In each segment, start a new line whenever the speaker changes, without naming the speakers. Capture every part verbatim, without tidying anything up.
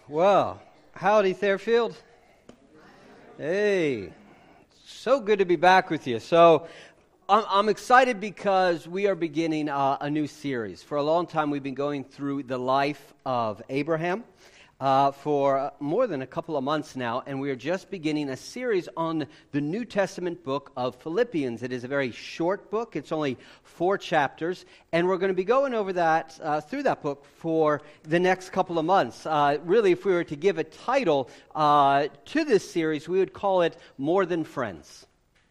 Well, howdy, Fairfield. Hey, so good to be back with you. So, I'm, I'm excited because we are beginning uh, a new series. For a long time, we've been going through the life of Abraham uh, for more than a couple of months now, and we are just beginning a series on the New Testament book of Philippians. It is a very short book. It's only four chapters, and we're going to be going over that, uh, through that book for the next couple of months. Uh, really, if we were to give a title uh, to this series, we would call it More Than Friends.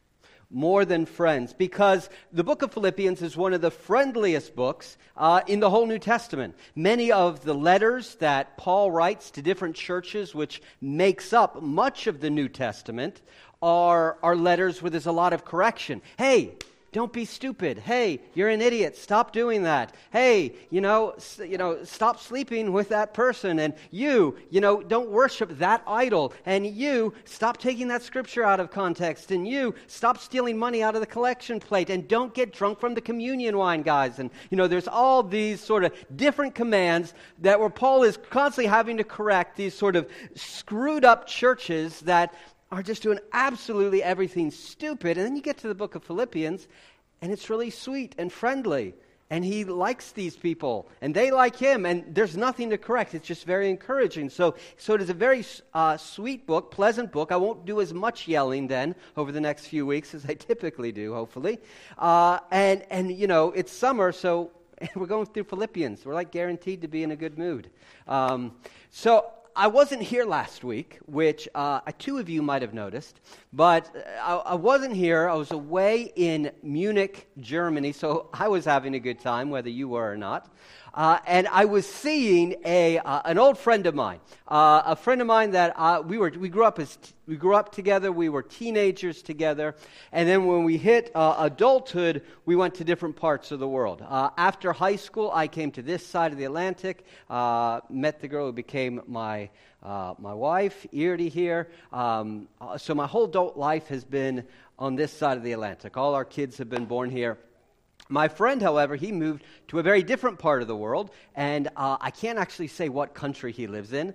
More Than Friends, because the book of Philippians is one of the friendliest books uh, in the whole New Testament. Many of the letters that Paul writes to different churches, which makes up much of the New Testament, are, are letters where there's a lot of correction. Hey, don't be stupid. Hey, you're an idiot. Stop doing that. Hey, you know, s- you know, stop sleeping with that person. And you, you know, don't worship that idol. And you, stop taking that scripture out of context. And you, stop stealing money out of the collection plate. And don't get drunk from the communion wine, guys. And, you know, there's all these sort of different commands that where Paul is constantly having to correct these sort of screwed up churches that are just doing absolutely everything stupid. And then you get to the book of Philippians, and it's really sweet and friendly. And he likes these people, and they like him, and there's nothing to correct. It's just very encouraging. So so it is a very uh, sweet book, pleasant book. I won't do as much yelling then over the next few weeks as I typically do, hopefully. Uh, and, and, you know, it's summer, so we're going through Philippians. We're like guaranteed to be in a good mood. Um, so... I wasn't here last week, which uh, two of you might have noticed, but I, I wasn't here. I was away in Munich, Germany, so I was having a good time, whether you were or not. Uh, and I was seeing a uh, an old friend of mine, uh, a friend of mine that uh, we were we grew up as t- we grew up together. We were teenagers together, and then when we hit uh, adulthood, we went to different parts of the world. Uh, after high school, I came to this side of the Atlantic, uh, met the girl who became my uh, my wife, Eardy here. Um, so my whole adult life has been on this side of the Atlantic. All our kids have been born here. My friend, however, he moved to a very different part of the world, and uh, I can't actually say what country he lives in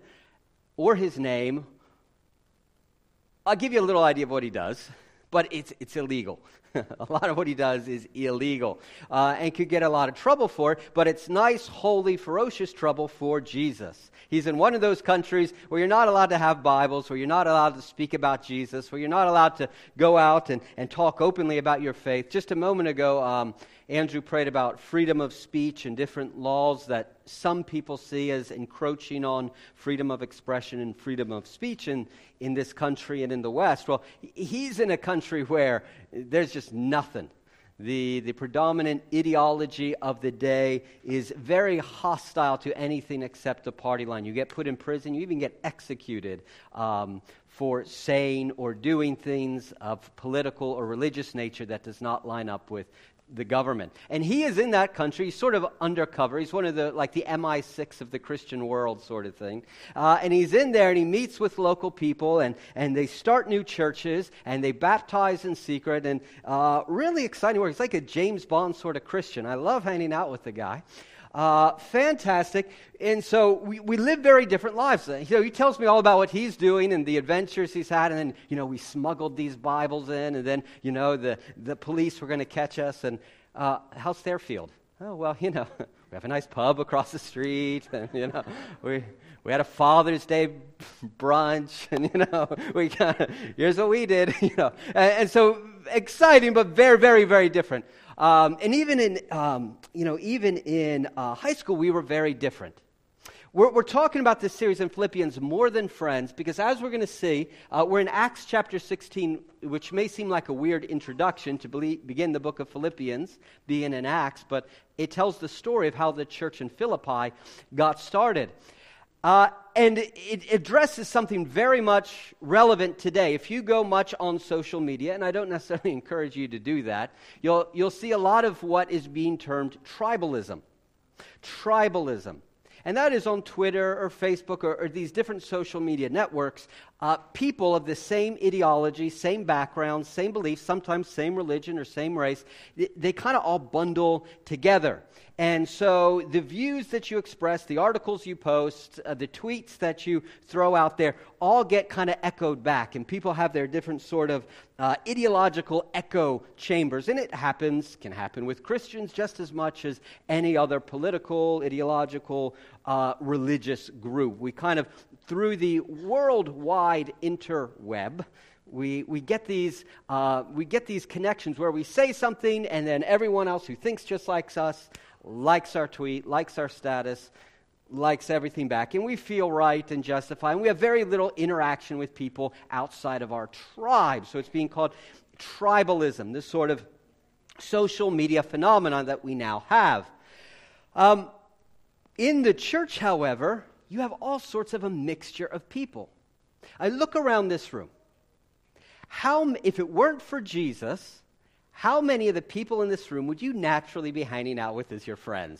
or his name. I'll give you a little idea of what he does, but it's it's illegal. A lot of what he does is illegal uh, and could get a lot of trouble for it, but it's nice, holy, ferocious trouble for Jesus. He's in one of those countries where you're not allowed to have Bibles, where you're not allowed to speak about Jesus, where you're not allowed to go out and, and talk openly about your faith. Just a moment ago, um, Andrew prayed about freedom of speech and different laws that some people see as encroaching on freedom of expression and freedom of speech in, in this country and in the West. Well, he's in a country where there's just nothing. The the predominant ideology of the day is very hostile to anything except the party line. You get put in prison, you even get executed um, for saying or doing things of political or religious nature that does not line up with the government. And he is in that country. He's sort of undercover. He's one of the, like the M I six of the Christian world sort of thing. Uh, and he's in there and he meets with local people and, and they start new churches and they baptize in secret and uh, really exciting work. It's like a James Bond sort of Christian. I love hanging out with the guy. Uh, fantastic. And so we, we live very different lives. You know, he tells me all about what he's doing and the adventures he's had. And then, you know, we smuggled these Bibles in. And then, you know, the, the police were going to catch us. And uh, how's Fairfield? Oh, well, you know, we have a nice pub across the street. And, you know, we we had a Father's Day brunch. And, you know, we kind of, here's what we did, you know. And, and so exciting, but very, very, very different. Um, and even in, um, you know, even in uh, high school, we were very different. We're, we're talking about this series in Philippians, More Than Friends, because as we're going to see, uh, we're in Acts chapter sixteen, which may seem like a weird introduction to be, begin the book of Philippians, being in Acts, but it tells the story of how the church in Philippi got started. Uh, and it addresses something very much relevant today. If you go much on social media, and I don't necessarily encourage you to do that, you'll you'll see a lot of what is being termed tribalism. Tribalism. And that is on Twitter or Facebook or, or these different social media networks. Uh, people of the same ideology, same background, same beliefs, sometimes same religion or same race, they, they kind of all bundle together. And so the views that you express, the articles you post, uh, the tweets that you throw out there, all get kind of echoed back. And people have their different sort of uh, ideological echo chambers. And it happens, can happen with Christians just as much as any other political, ideological, uh, religious group. We kind of, through the worldwide interweb, We we get these uh, we get these connections where we say something and then everyone else who thinks just like us likes our tweet, likes our status, likes everything back, and we feel right and justified. And we have very little interaction with people outside of our tribe. So it's being called tribalism, this sort of social media phenomenon that we now have. Um, in the church, however, you have all sorts of a mixture of people. I look around this room. How, if it weren't for Jesus, how many of the people in this room would you naturally be hanging out with as your friends?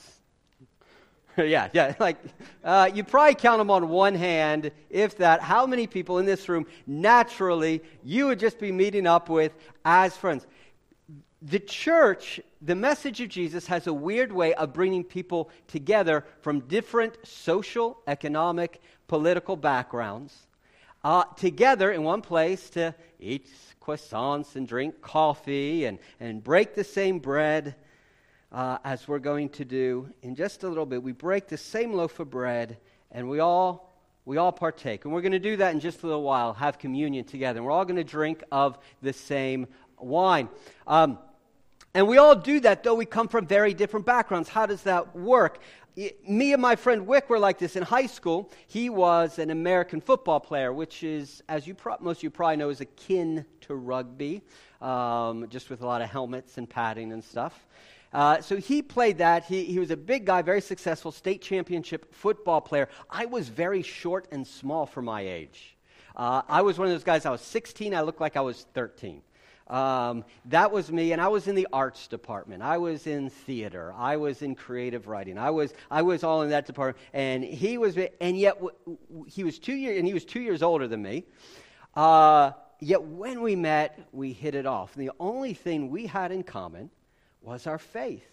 yeah, yeah, like, uh, you probably count them on one hand, if that. How many people in this room, naturally, you would just be meeting up with as friends? The church, the message of Jesus, has a weird way of bringing people together from different social, economic, political backgrounds, Uh, together in one place to eat croissants and drink coffee and, and break the same bread uh, as we're going to do in just a little bit. We break the same loaf of bread and we all we all partake. And we're going to do that in just a little while, have communion together. And we're all going to drink of the same wine. Um, and we all do that, though we come from very different backgrounds. How does that work? Me and my friend Wick were like this in high school. He was an American football player, which is, as you pro- most of you probably know, is akin to rugby, um, just with a lot of helmets and padding and stuff. Uh, so he played that. He, he was a big guy, very successful state championship football player. I was very short and small for my age. Uh, I was one of those guys, I was sixteen, I looked like I was thirteen. Um, that was me, and I was in the arts department. I was in theater. I was in creative writing. I was I was all in that department. And he was, and yet w- w- he was two years, and he was two years older than me. Uh, yet when we met, we hit it off. And the only thing we had in common was our faith.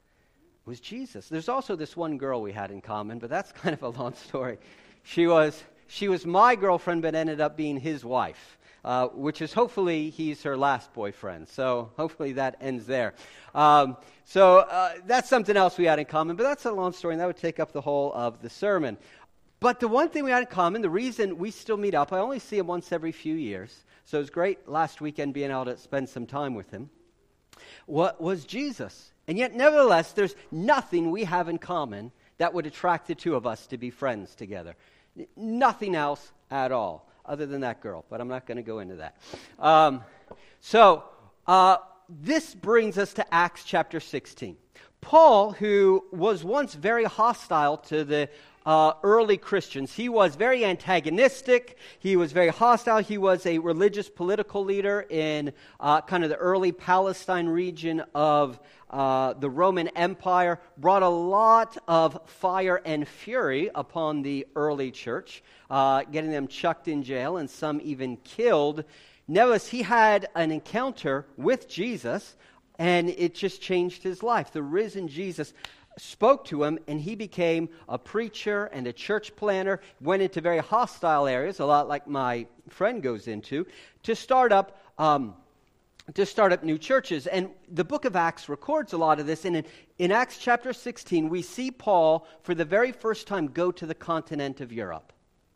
Was Jesus. There's also this one girl we had in common, but that's kind of a long story. She was she was my girlfriend, but ended up being his wife. Uh, which is hopefully he's her last boyfriend. So hopefully that ends there. Um, so uh, that's something else we had in common, but that's a long story, and that would take up the whole of the sermon. But the one thing we had in common, the reason we still meet up, I only see him once every few years, so it was great last weekend being able to spend some time with him, what was Jesus. And yet, nevertheless, there's nothing we have in common that would attract the two of us to be friends together. Nothing else at all. Other than that girl, but I'm not going to go into that. Um, so, uh, this brings us to Acts chapter sixteen. Paul, who was once very hostile to the uh, early Christians, he was very antagonistic, he was very hostile, he was a religious political leader in uh, kind of the early Palestine region of uh, the Roman Empire, brought a lot of fire and fury upon the early church, uh, getting them chucked in jail and some even killed. Nevertheless, he had an encounter with Jesus, and it just changed his life. The risen Jesus spoke to him, and he became a preacher and a church planner, went into very hostile areas, a lot like my friend goes into, to start up um, to start up new churches. And the book of Acts records a lot of this. And in, in Acts chapter sixteen, we see Paul, for the very first time, go to the continent of Europe.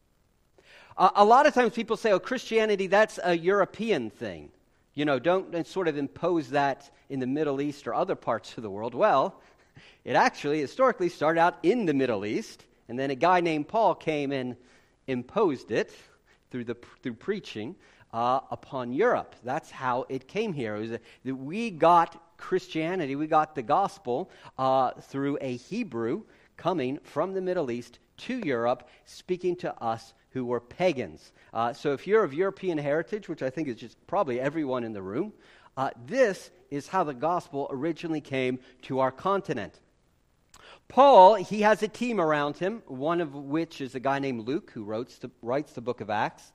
Uh, a lot of times people say, oh, Christianity, that's a European thing. You know, don't, don't sort of impose that in the Middle East or other parts of the world. Well, it actually historically started out in the Middle East, and then a guy named Paul came and imposed it through the through preaching uh, upon Europe. That's how it came here. It was a, that we got Christianity, we got the gospel uh, through a Hebrew coming from the Middle East to Europe, speaking to us who were pagans. Uh, so if you're of European heritage, which I think is just probably everyone in the room, uh, this is how the gospel originally came to our continent. Paul, he has a team around him, one of which is a guy named Luke, who writes the, writes the book of Acts.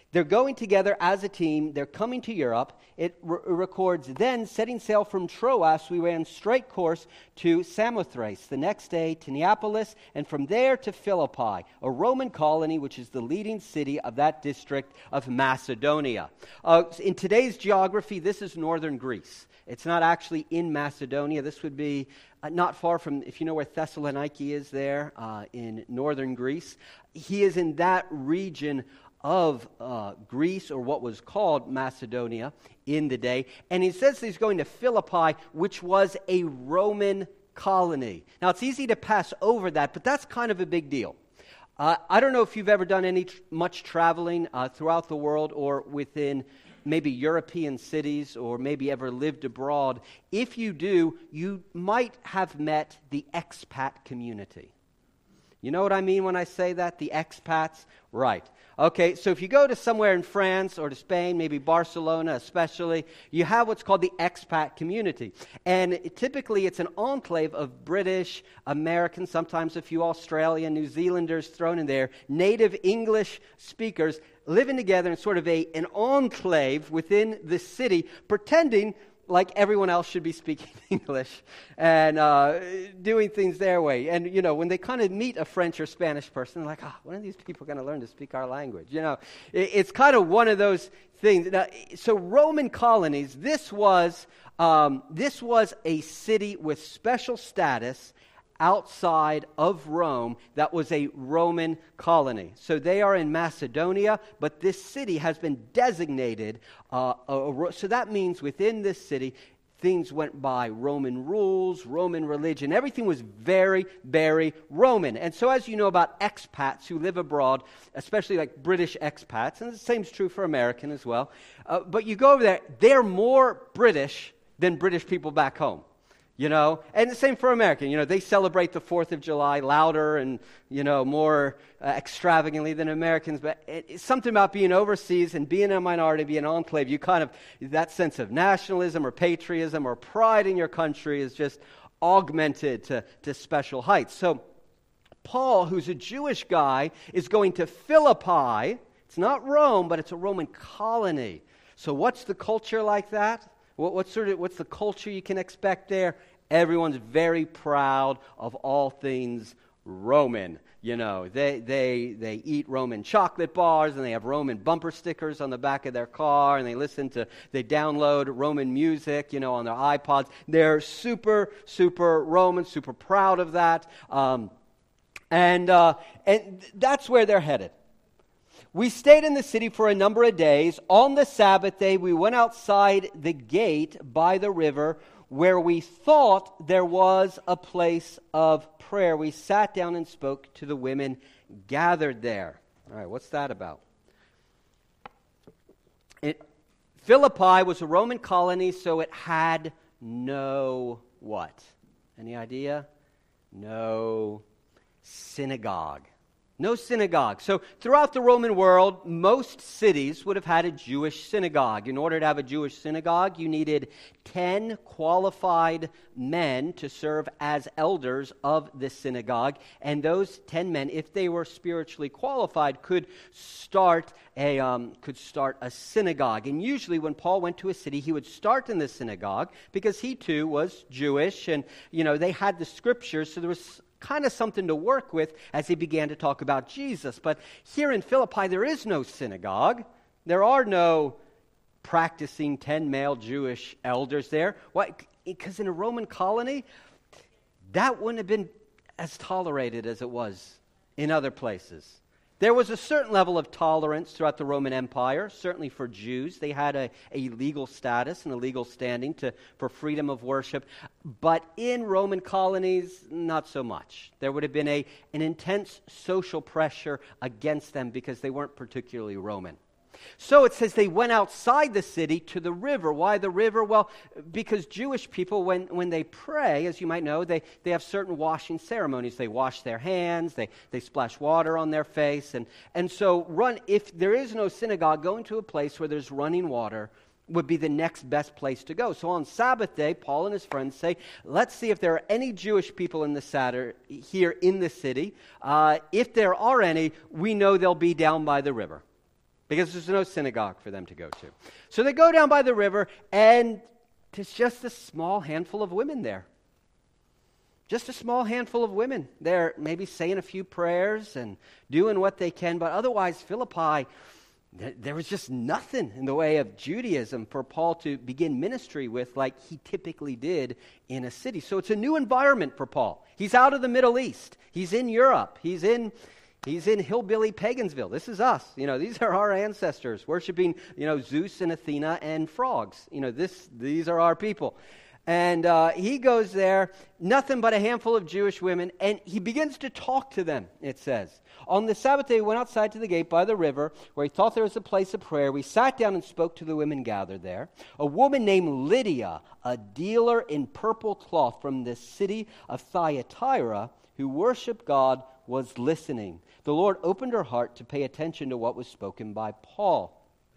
They're going together as a team. They're coming to Europe. It re- records, then setting sail from Troas, we ran straight course to Samothrace. The next day to Neapolis, and from there to Philippi, a Roman colony, which is the leading city of that district of Macedonia. Uh, in today's geography, this is northern Greece. It's not actually in Macedonia. This would be uh, not far from, if you know where Thessaloniki is there, uh, in northern Greece. He is in that region of uh, Greece, or what was called Macedonia in the day. And he says he's going to Philippi, which was a Roman colony. Now, it's easy to pass over that, but that's kind of a big deal. Uh, I don't know if you've ever done any tr- much traveling uh, throughout the world or within maybe European cities, or maybe ever lived abroad. If you do, you might have met the expat community. You know what I mean when I say that? The expats? Right. Okay, so if you go to somewhere in France or to Spain, maybe Barcelona especially, you have what's called the expat community. And it, typically it's an enclave of British, American, sometimes a few Australian, New Zealanders thrown in there, native English speakers living together in sort of a an enclave within the city, pretending like everyone else should be speaking English and uh, doing things their way. And, you know, when they kind of meet a French or Spanish person, they're like, oh, when are these people going to learn to speak our language? You know, it, it's kind of one of those things. Now, so Roman colonies, this was, um, this was a city with special status outside of Rome that was a Roman colony. So they are in Macedonia, but this city has been designated. Uh, a, a, so that means within this city, things went by Roman rules, Roman religion. Everything was very, very Roman. And so as you know about expats who live abroad, especially like British expats, and the same is true for American as well, uh, but you go over there, they're more British than British people back home. You know, and the same for American. You know, they celebrate the fourth of July louder and, you know, more uh, extravagantly than Americans. But it, it's something about being overseas and being a minority, being an enclave. You kind of, that sense of nationalism or patriotism or pride in your country is just augmented to, to special heights. So Paul, who's a Jewish guy, is going to Philippi. It's not Rome, but it's a Roman colony. So what's the culture like that? What, what sort of, what's the culture you can expect there? Everyone's very proud of all things Roman. You know, they they they eat Roman chocolate bars, and they have Roman bumper stickers on the back of their car, and they listen to, they download Roman music, you know, on their iPods. They're super, super Roman, super proud of that. Um, and uh, and that's where they're headed. We stayed in the city for a number of days. On the Sabbath day, we went outside the gate by the river where we thought there was a place of prayer. We sat down and spoke to the women gathered there. All right, what's that about? It, Philippi was a Roman colony, so it had no what? Any idea? No synagogue. No synagogue. So throughout the Roman world, most cities would have had a Jewish synagogue. In order to have a Jewish synagogue, you needed ten qualified men to serve as elders of the synagogue. And those ten men, if they were spiritually qualified, could start a um, could start a synagogue. And usually when Paul went to a city, he would start in the synagogue because he too was Jewish, and you know they had the scriptures, so there was kind of something to work with as he began to talk about Jesus. But here in Philippi, there is no synagogue. There are no practicing ten male Jewish elders there. Why? Because in a Roman colony, that wouldn't have been as tolerated as it was in other places. There was a certain level of tolerance throughout the Roman Empire, certainly for Jews. They had a, a legal status and a legal standing to for freedom of worship. But in Roman colonies, not so much. There would have been a an intense social pressure against them because they weren't particularly Roman. So it says they went outside the city to the river. Why the river? Well, because Jewish people, when, when they pray, as you might know, they, they have certain washing ceremonies. They wash their hands, they, they splash water on their face. And, and so run if there is no synagogue, going to a place where there's running water would be the next best place to go. So on Sabbath day, Paul and his friends say, let's see if there are any Jewish people in the Saturday, here in the city. Uh, if there are any, we know they'll be down by the river. because there's no synagogue for them to go to. So they go down by the river, and there's just a small handful of women there. Just a small handful of women. They're maybe saying a few prayers and doing what they can, but otherwise, Philippi, th- there was just nothing in the way of Judaism for Paul to begin ministry with like he typically did in a city. So it's a new environment for Paul. He's out of the Middle East. He's in Europe. He's in he's in hillbilly Pagansville. This is us. You know, these are our ancestors worshiping, you know, Zeus and Athena and frogs. You know, this these are our people. And uh, he goes there, nothing but a handful of Jewish women, and he begins to talk to them, it says. On the Sabbath day, we went outside to the gate by the river, where he thought there was a place of prayer. We sat down and spoke to the women gathered there. A woman named Lydia, a dealer in purple cloth from the city of Thyatira, who worshiped God, was listening. The Lord opened her heart to pay attention to what was spoken by Paul.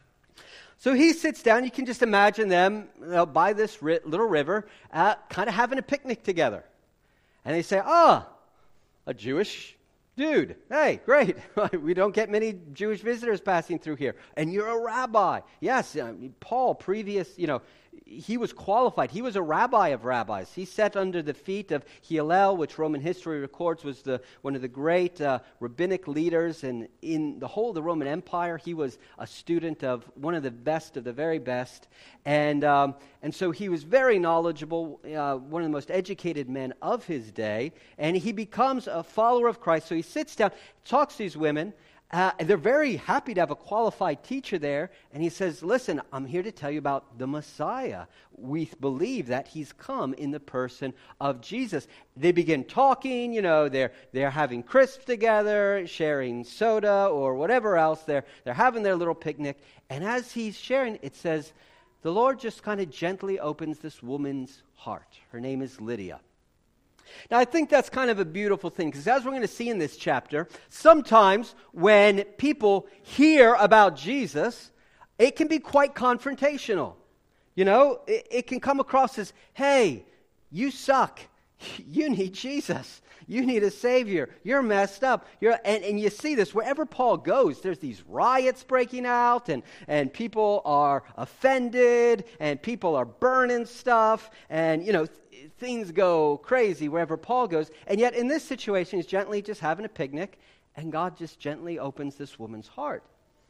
So he sits down. You can just imagine them you know, by this ri- little river, uh, kind of having a picnic together. And they say, ah, a Jewish dude. Hey, great. We don't get many Jewish visitors passing through here. And you're a rabbi. Yes, uh, Paul, previous, you know, he was qualified. He was a rabbi of rabbis. He sat under the feet of Hillel, which Roman history records was the one of the great uh, rabbinic leaders. And in the whole of the Roman Empire, he was a student of one of the best of the very best. And um, and so he was very knowledgeable, uh, one of the most educated men of his day. And he becomes a follower of Christ. So he sits down, talks to these women. Uh, and they're very happy to have a qualified teacher there. And he says, listen, I'm here to tell you about the Messiah. We believe that he's come in the person of Jesus. They begin talking, you know, they're they're having crisps together, sharing soda or whatever else. They're, they're having their little picnic. And as he's sharing, it says, the Lord just kind of gently opens this woman's heart. Her name is Lydia. Now, I think that's kind of a beautiful thing, because as we're going to see in this chapter, sometimes when people hear about Jesus, it can be quite confrontational. You know, it, it can come across as, hey, you suck. You need Jesus. You need a Savior. You're messed up. You're, and, and you see this wherever Paul goes. There's these riots breaking out, and, and people are offended, and people are burning stuff, and, you know, th- things go crazy wherever Paul goes. And yet in this situation, he's gently just having a picnic, and God just gently opens this woman's heart.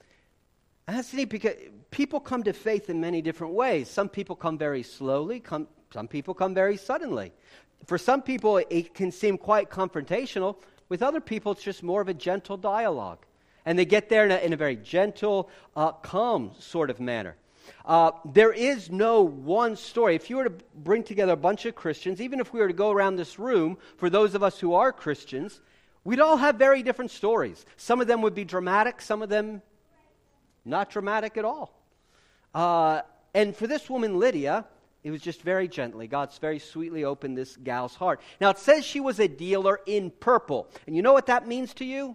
And that's neat, because people come to faith in many different ways. Some people come very slowly. Come, some people come very suddenly. For some people, it can seem quite confrontational. With other people, it's just more of a gentle dialogue. And they get there in a, in a very gentle, uh, calm sort of manner. Uh, there is no one story. If you were to bring together a bunch of Christians, even if we were to go around this room, for those of us who are Christians, we'd all have very different stories. Some of them would be dramatic, some of them not dramatic at all. Uh, and for this woman, Lydia, it was just very gently. God's very sweetly opened this gal's heart. Now, it says she was a dealer in purple. And you know what that means to you?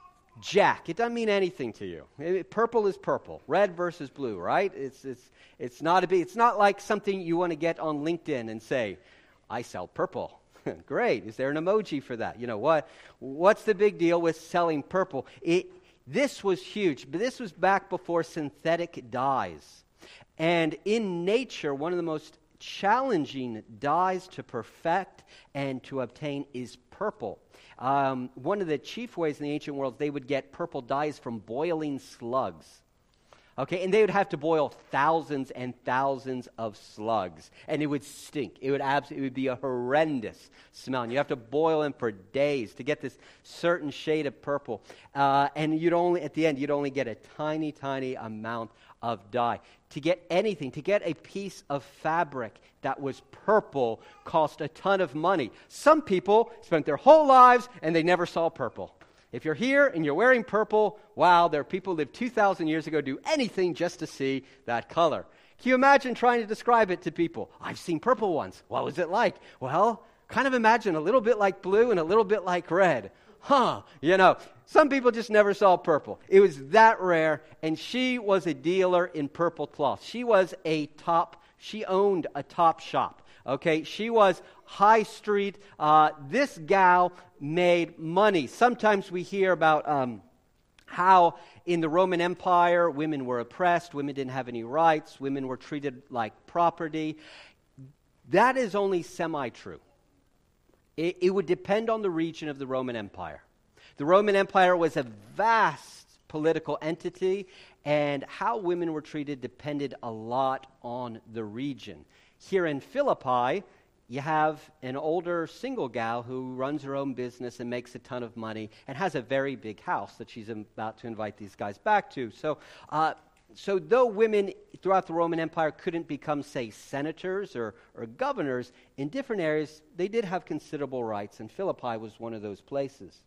Jack. It doesn't mean anything to you. It, purple is purple. Red versus blue, right? It's it's it's not a big, it's not like something you want to get on LinkedIn and say, I sell purple. Great. Is there an emoji for that? You know what? What's the big deal with selling purple? It this was huge, but this was back before synthetic dyes. And in nature, one of the most challenging dyes to perfect and to obtain is purple. Um, one of the chief ways in the ancient world, they would get purple dyes from boiling slugs. Okay, and they would have to boil thousands and thousands of slugs, and it would stink. It would absolutely, it would be a horrendous smell, and you have to boil them for days to get this certain shade of purple. Uh, and you'd only, at the end, you'd only get a tiny, tiny amount of dye. To get anything, to get a piece of fabric that was purple cost a ton of money. Some people spent their whole lives and they never saw purple. If you're here and you're wearing purple, wow, there are people who lived two thousand years ago do anything just to see that color. Can you imagine trying to describe it to people? I've seen purple once. What was it like? Well, kind of imagine a little bit like blue and a little bit like red. Huh, you know, some people just never saw purple. It was that rare, and she was a dealer in purple cloth. She was a top, she owned a top shop. Okay, she was high street. Uh, this gal made money. Sometimes we hear about um, how in the Roman Empire women were oppressed, women didn't have any rights, women were treated like property. That is only semi-true. It, it would depend on the region of the Roman Empire. The Roman Empire was a vast political entity, and how women were treated depended a lot on the region. Here in Philippi, you have an older single gal who runs her own business and makes a ton of money and has a very big house that she's about to invite these guys back to. So, uh, so though women throughout the Roman Empire couldn't become, say, senators or, or governors, in different areas, they did have considerable rights, and Philippi was one of those places.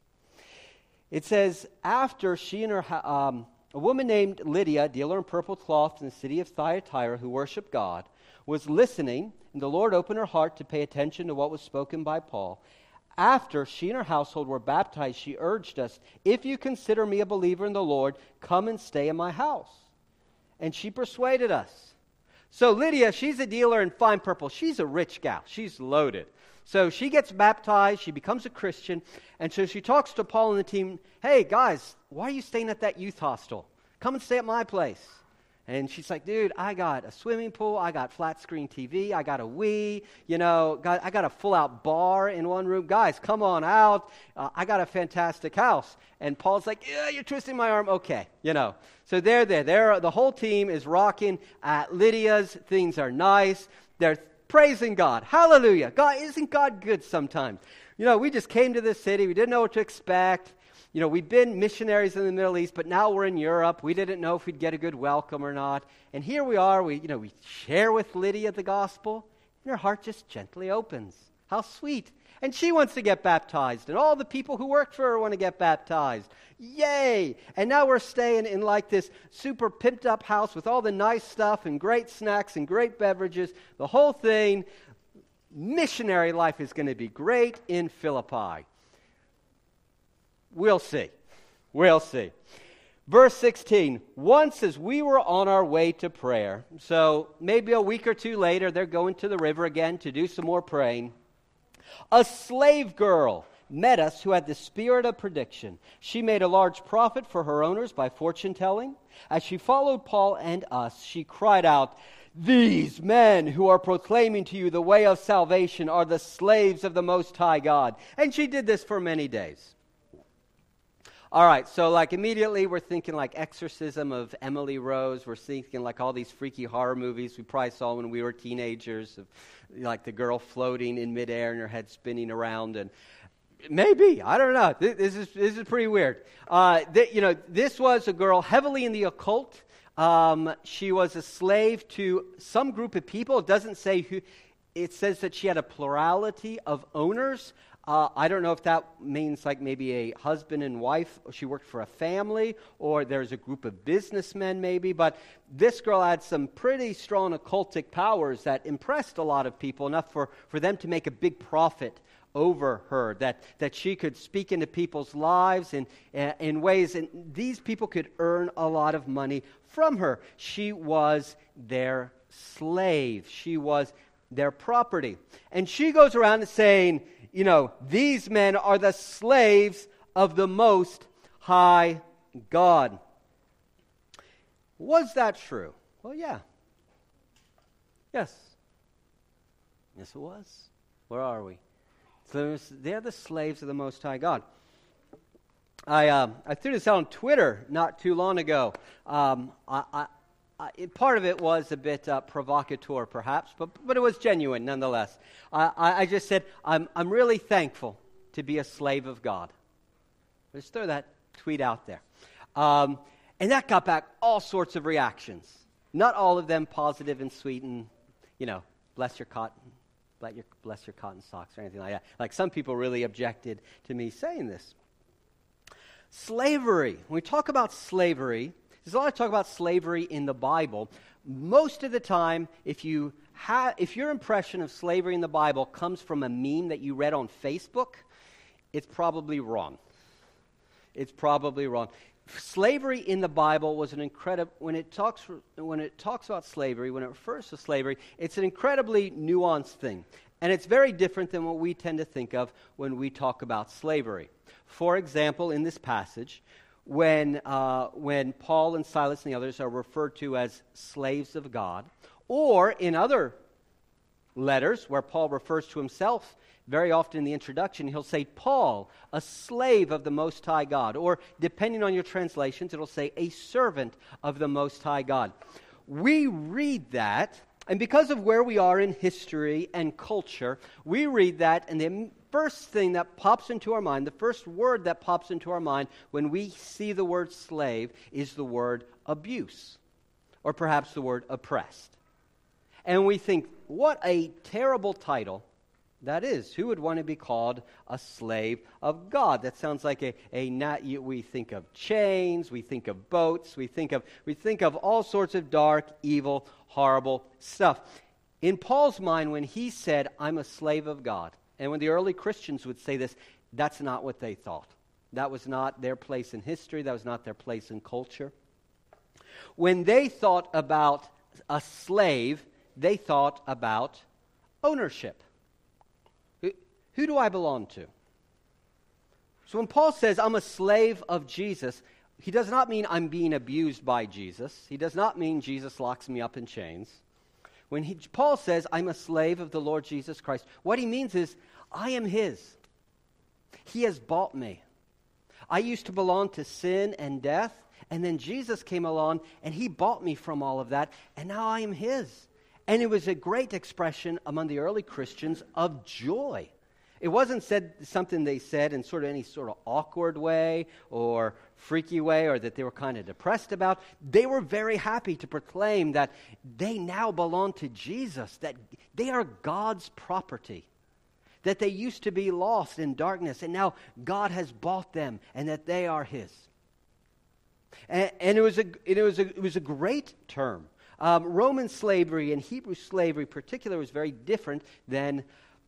It says, after she and her, um, a woman named Lydia, dealer in purple cloth in the city of Thyatira, who worshiped God, was listening, and the Lord opened her heart to pay attention to what was spoken by Paul. After she and her household were baptized, she urged us, if you consider me a believer in the Lord, come and stay in my house. And she persuaded us. So Lydia, she's a dealer in fine purple. She's a rich gal. She's loaded. So she gets baptized, she becomes a Christian, and so she talks to Paul and the team, hey, guys, why are you staying at that youth hostel? Come and stay at my place. And she's like, dude, I got a swimming pool, I got flat screen T V, I got a Wii, you know, got, I got a full-out bar in one room. Guys, come on out. Uh, I got a fantastic house. And Paul's like, yeah, you're twisting my arm. Okay, you know. So they're there. They're, the whole team is rocking at Lydia's. Things are nice. They're praising God. Hallelujah. God, isn't God good sometimes? You know, we just came to this city. We didn't know what to expect. You know, we'd been missionaries in the Middle East, but now we're in Europe. We didn't know if we'd get a good welcome or not. And here we are. We, you know, we share with Lydia the gospel, and her heart just gently opens. How sweet. And she wants to get baptized, and all the people who worked for her want to get baptized. Yay! And now we're staying in like this super pimped up house with all the nice stuff and great snacks and great beverages. The whole thing. Missionary life is going to be great in Philippi. We'll see. We'll see. Verse sixteen, once as we were on our way to prayer, so maybe a week or two later, they're going to the river again to do some more praying. A slave girl met us who had the spirit of prediction. She made a large profit for her owners by fortune telling. As she followed Paul and us, she cried out, these men who are proclaiming to you the way of salvation are the slaves of the Most High God. And she did this for many days. All right, so like immediately we're thinking like Exorcism of Emily Rose. We're thinking like all these freaky horror movies we probably saw when we were teenagers, of like the girl floating in midair and her head spinning around. And maybe, I don't know. This, this is this is pretty weird. Uh, th- you know, this was a girl heavily in the occult. Um, she was a slave to some group of people. It doesn't say who. It says that she had a plurality of owners. Uh, I don't know if that means like maybe a husband and wife. She worked for a family, or there's a group of businessmen maybe. But this girl had some pretty strong occultic powers that impressed a lot of people, enough for, for them to make a big profit over her, that, that she could speak into people's lives in, in ways, and these people could earn a lot of money from her. She was their slave. She was their property. And she goes around saying, you know, these men are the slaves of the Most High God. Was that true? Well, yeah. Yes. Yes, it was. Where are we? So they're the slaves of the Most High God. I uh, I threw this out on Twitter not too long ago. Um, I, I, I, it, part of it was a bit uh, provocateur, perhaps, but but it was genuine nonetheless. I, I, I just said I'm I'm really thankful to be a slave of God. Just throw that tweet out there, um, and that got back all sorts of reactions. Not all of them positive and sweet, and you know, bless your cotton. Bless your, bless your cotton socks or anything like that. Like some people really objected to me saying this. Slavery. When we talk about slavery, there's a lot of talk about slavery in the Bible. Most of the time, if you ha- if your impression of slavery in the Bible comes from a meme that you read on Facebook, it's probably wrong. It's probably wrong. Slavery in the Bible was an incredible, when it talks when it talks about slavery, when it refers to slavery, it's an incredibly nuanced thing. And it's very different than what we tend to think of when we talk about slavery. For example, in this passage, when, uh, when Paul and Silas and the others are referred to as slaves of God, or in other letters where Paul refers to himself, very often in the introduction, he'll say, Paul, a slave of the Most High God. Or, depending on your translations, it'll say, a servant of the Most High God. We read that, and because of where we are in history and culture, we read that, and the first thing that pops into our mind, the first word that pops into our mind when we see the word slave is the word abuse, or perhaps the word oppressed. And we think, what a terrible title that is. Who would want to be called a slave of God? That sounds like a, a not, we think of chains, we think of boats, we think of we think of all sorts of dark, evil, horrible stuff. In Paul's mind, when he said, I'm a slave of God, and when the early Christians would say this, that's not what they thought. That was not their place in history, that was not their place in culture. When they thought about a slave, they thought about ownership. Who do I belong to? So when Paul says, I'm a slave of Jesus, he does not mean I'm being abused by Jesus. He does not mean Jesus locks me up in chains. When he, Paul says, I'm a slave of the Lord Jesus Christ, what he means is, I am his. He has bought me. I used to belong to sin and death, and then Jesus came along, and he bought me from all of that, and now I am his. And it was a great expression among the early Christians of joy. It wasn't said something they said in sort of any sort of awkward way or freaky way or that they were kind of depressed about. They were very happy to proclaim that they now belong to Jesus, that they are God's property, that they used to be lost in darkness and now God has bought them and that they are his. And, and it was a it was a, it was a great term. Um, Roman slavery and Hebrew slavery, in particular, was very different than.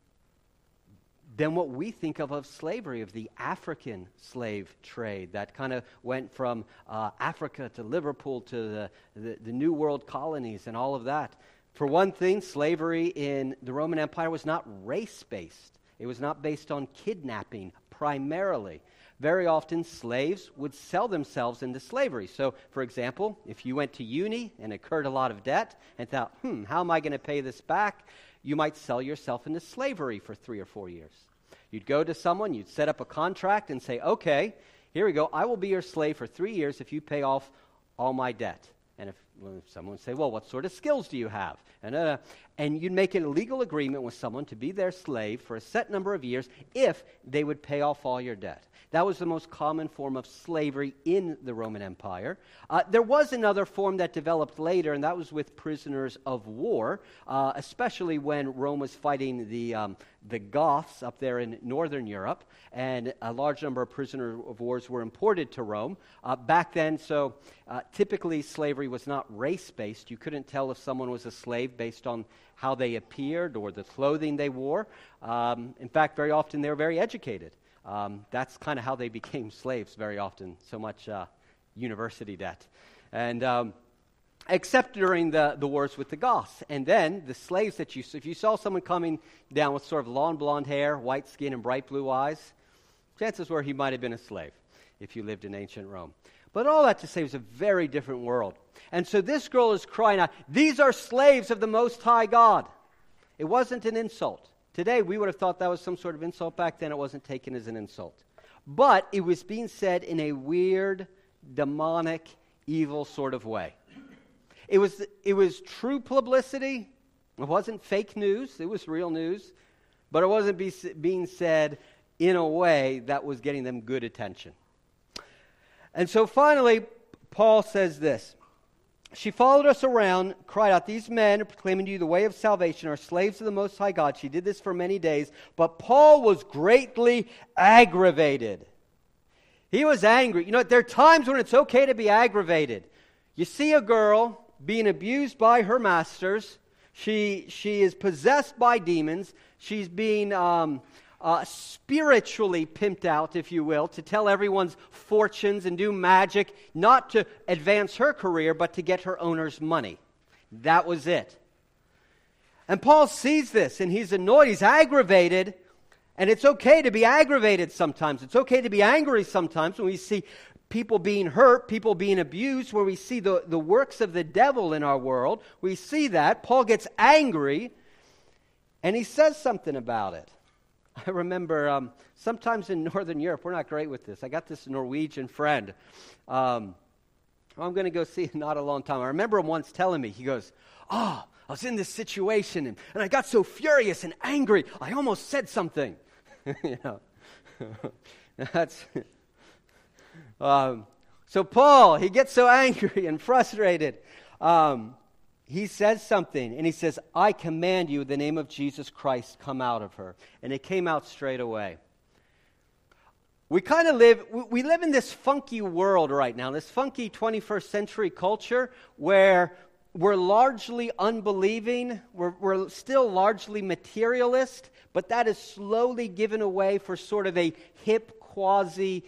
than what we think of of slavery, of the African slave trade that kind of went from uh, Africa to Liverpool to the, the, the New World colonies and all of that. For one thing, slavery in the Roman Empire was not race-based. It was not based on kidnapping primarily. Very often, slaves would sell themselves into slavery. So, for example, if you went to uni and incurred a lot of debt and thought, hmm, how am I going to pay this back? You might sell yourself into slavery for three or four years. You'd go to someone, you'd set up a contract and say, okay, here we go, I will be your slave for three years if you pay off all my debt. And if, well, if someone would say, well, what sort of skills do you have? And, uh, and you'd make a legal agreement with someone to be their slave for a set number of years if they would pay off all your debt. That was the most common form of slavery in the Roman Empire. Uh, there was another form that developed later, and that was with prisoners of war, uh, especially when Rome was fighting the um, the Goths up there in northern Europe, and a large number of prisoners of wars were imported to Rome. Uh, back then, so uh, typically slavery was not race-based. You couldn't tell if someone was a slave based on how they appeared or the clothing they wore. Um, in fact, very often they were very educated. Um, that's kind of how they became slaves very often, so much uh, university debt. And um, except during the, the wars with the Goths. And then the slaves that you, if you saw someone coming down with sort of long blonde hair, white skin, and bright blue eyes, chances were he might have been a slave if you lived in ancient Rome. But all that to say, it was a very different world. And so this girl is crying out, these are slaves of the Most High God. It wasn't an insult. Today, we would have thought that was some sort of insult. Back then, it wasn't taken as an insult. But it was being said in a weird, demonic, evil sort of way. It was, it was true publicity. It wasn't fake news. It was real news. But it wasn't be, being said in a way that was getting them good attention. And so finally, Paul says this. She followed us around, cried out, these men are proclaiming to you the way of salvation are slaves of the Most High God. She did this for many days, but Paul was greatly aggravated. He was angry. You know, there are times when it's okay to be aggravated. You see a girl being abused by her masters. She, she is possessed by demons. She's being um, uh, spiritually pimped out, if you will, to tell everyone's fortunes and do magic, not to advance her career, but to get her owner's money. That was it. And Paul sees this, and he's annoyed, he's aggravated, and it's okay to be aggravated sometimes. It's okay to be angry sometimes when we see people being hurt, people being abused, where we see the, the works of the devil in our world. We see that. Paul gets angry, and he says something about it. I remember um, sometimes in Northern Europe, we're not great with this. I got this Norwegian friend. Um, I'm going to go see him not a long time. I remember him once telling me, he goes, oh, I was in this situation, and, and I got so furious and angry, I almost said something. you know, that's... Um, so Paul, he gets so angry and frustrated. Um, he says something, and he says, I command you in the name of Jesus Christ, come out of her. And it came out straight away. We kind of live, we, we live in this funky world right now, this funky twenty-first century culture where we're largely unbelieving, we're, we're still largely materialist, but that is slowly given away for sort of a hip, quasi